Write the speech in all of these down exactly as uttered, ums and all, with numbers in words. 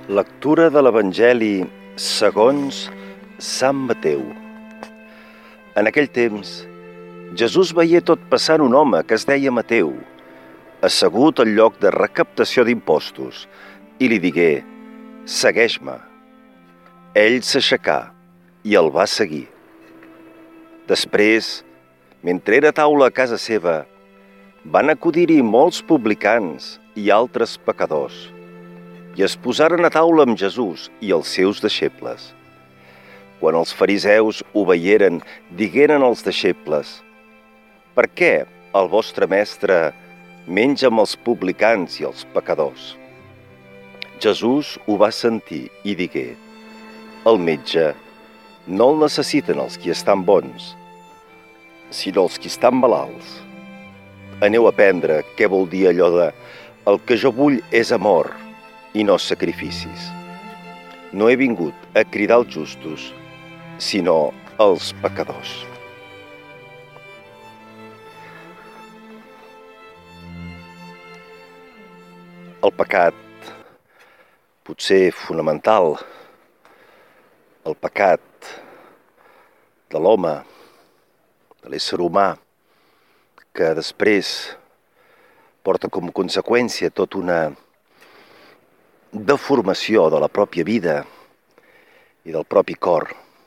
Lectura de l'Evangeli segons Sant Mateu. En aquell temps, Jesús veia tot passant un home que es deia Mateu, assegut al lloc de recaptació d'impostos, i li digué: «Segueix-me». Ell s'aixecà i el va seguir. Després, mentre era a taula a casa seva, van acudir-hi molts publicans i altres pecadors, i es posaren a taula amb Jesús i els seus deixebles. Quan els fariseus ho veieren, digueren als deixebles: «Per què el vostre mestre menja amb els publicans i els pecadors?» Jesús ho va sentir i digué: «El metge no el necessiten els qui estan bons, sinó els qui estan malalts. Aneu a aprendre què vol dir allò de «el que jo vull és amor i no sacrificis». No he vingut a cridar els justos, sinó els pecadors». El pecat, potser fonamental, el pecat de l'home, de l'ésser humà, que després porta com a conseqüència tota una deformació de la pròpia vida i del propi cor.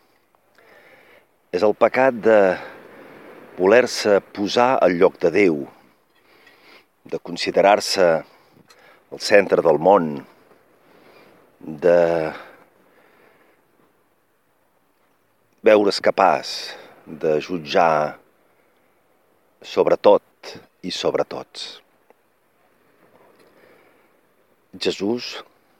És el pecat de voler-se posar al lloc de Déu, de considerar-se el centre del món, de veure's capaç de jutjar sobre tot i sobre tots. Jesús,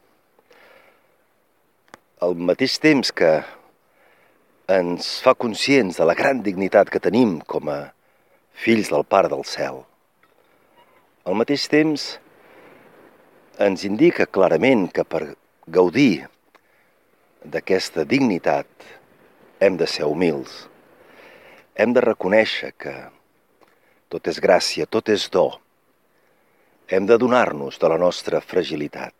al mateix temps que ens fa conscients de la gran dignitat que tenim com a fills del Pare del Cel, al mateix temps ens indica clarament que per gaudir d'aquesta dignitat hem de ser humils. Hem de reconèixer que tot és gràcia, tot és do. Hem de donar-nos de la nostra fragilitat.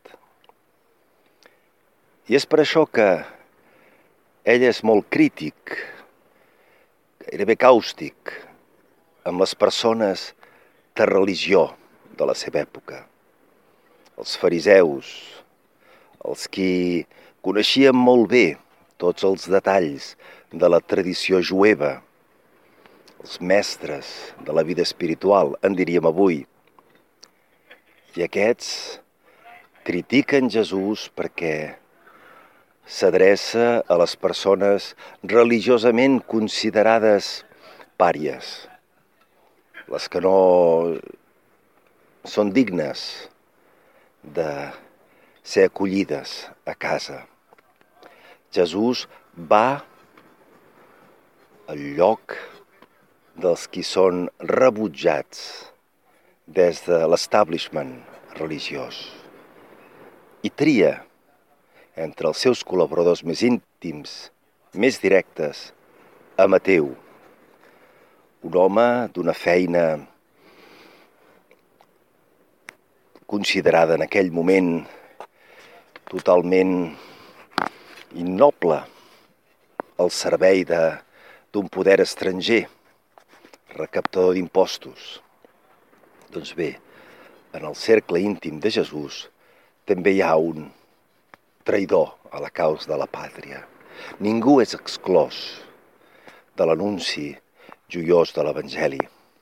I és per això que ell és molt crític, gairebé càustic, amb les persones de religió de la seva època. Els fariseus, els qui coneixien molt bé tots els detalls de la tradició jueva, els mestres de la vida espiritual, en diríem avui. I aquests critiquen Jesús perquè s'adreça a les persones religiosament considerades pàries, les que no són dignes de ser acollides a casa. Jesús va al lloc dels qui són rebutjats des de l'establishment religiós i tria entre els seus col·laboradors més íntims, més directes, a Mateu, un home d'una feina considerada en aquell moment totalment innoble, al servei d'un poder estranger, recaptador d'impostos. Doncs bé, en el cercle íntim de Jesús també hi ha un traïdor a la causa de la pàtria. Ningú és exclòs de l'anunci joiós de l'Evangeli.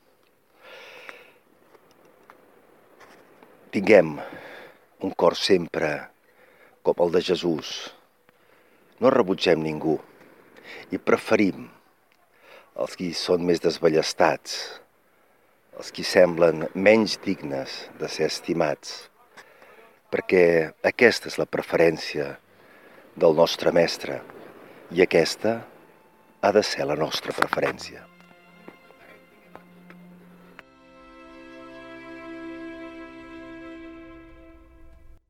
Tinguem un cor sempre com el de Jesús. No rebutgem ningú i preferim els qui són més desballestats, els qui semblen menys dignes de ser estimats, perquè aquesta és la preferència del nostre mestre i aquesta ha de ser la nostra preferència.